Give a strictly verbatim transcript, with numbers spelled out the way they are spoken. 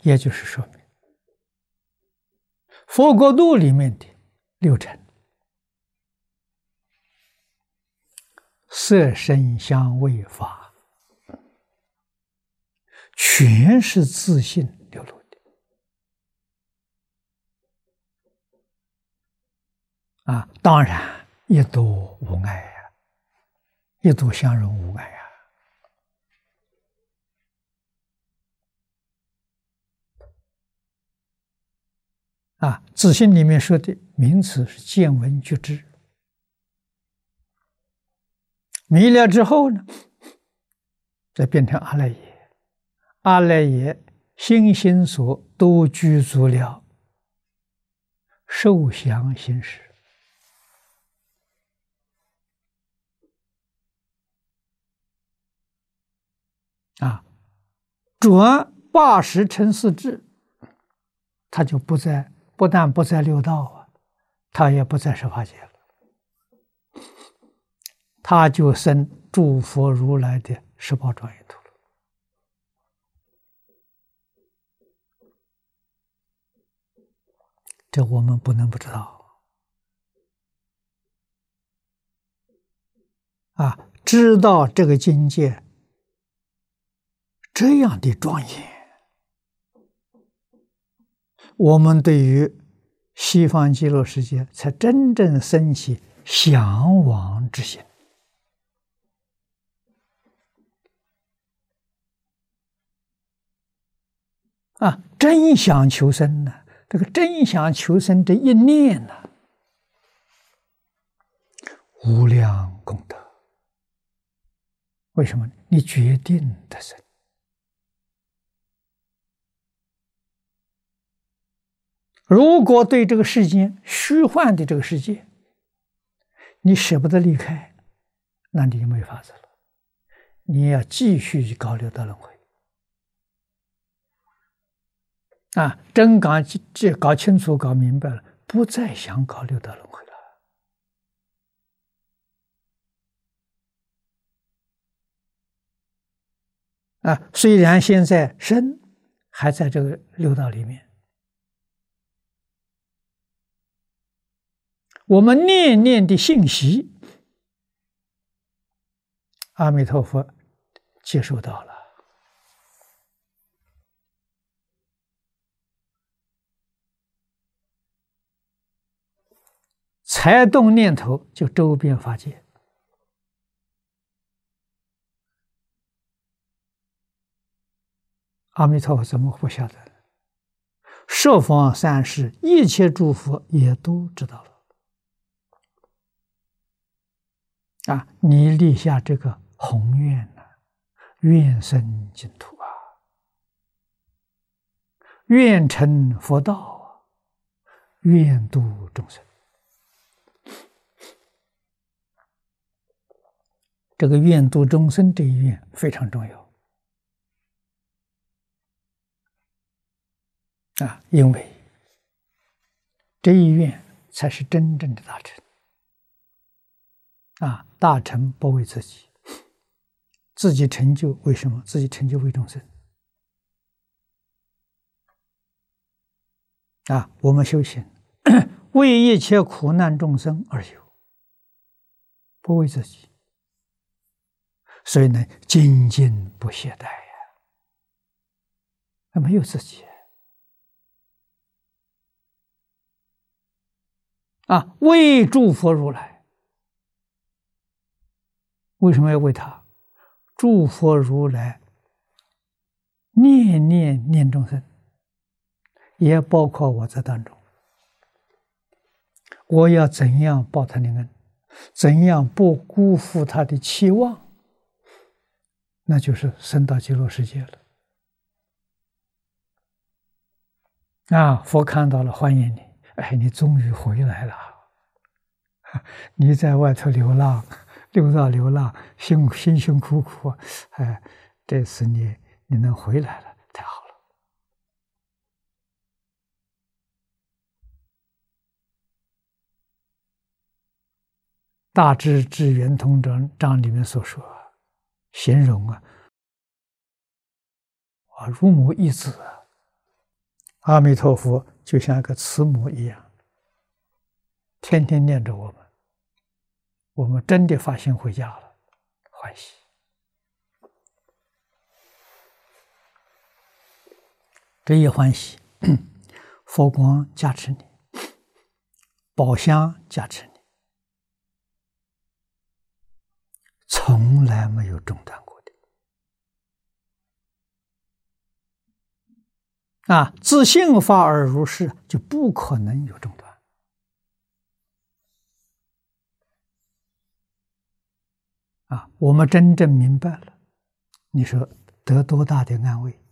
也就是说明佛国度里面的六尘，色声香味法，全是自性流露的啊！当然，一多无碍呀、啊，一多相容无碍呀、啊。啊，自性里面说的名词是见闻觉知，迷了之后呢，再变成阿赖耶，阿赖耶心心所都具足了受想行识啊，转八识成四智，他就不在，不但不在六道啊，他也不在十法界了，他就生诸佛如来的十宝庄严土了。这我们不能不知道啊！知道这个境界这样的庄严，我们对于西方极乐世界才真正升起向往之心啊！真想求生呢、啊，这个真想求生这一念呢、啊，无量功德。为什么？你决定得生。如果对这个世间虚幻的这个世界，你舍不得离开，那你就没法子了。你要继续搞六道轮回啊！真搞这搞清楚、搞明白了，不再想搞六道轮回了啊！虽然现在身还在这个六道里面，我们念念的信息，阿弥陀佛接受到了，才动念头就周遍法界。阿弥陀佛怎么不晓得？十方三世一切诸佛也都知道了啊！你立下这个宏愿呢、啊，愿生净土啊，愿成佛道啊，愿度众生。这个愿度众生这一愿非常重要啊，因为这一愿才是真正的大成啊！大成不为自己，自己成就为什么？自己成就为众生啊！我们修行为一切苦难众生而修，不为自己，所以呢，精进不懈怠呀，那没有自己啊！为诸佛如来，为什么要为他？诸佛如来念念念众生，也包括我在当中。我要怎样报他的恩？怎样不辜负他的期望？那就是升到极乐世界了。啊，佛看到了，欢迎你，哎，你终于回来了。你在外头流浪，六道流浪，辛辛辛苦苦，哎，这次你你能回来了，太好了。大智智圆通章章里面所说，形容啊，啊，如母一子， 阿弥陀佛就像个慈母一样，天天念着我们，我们真的发心回家了，欢喜。这一欢喜，佛光加持你，宝香加持你，从来没有中断过的。啊，自信发而如是，就不可能有中断。啊，我们真正明白了，你说得多大的安慰？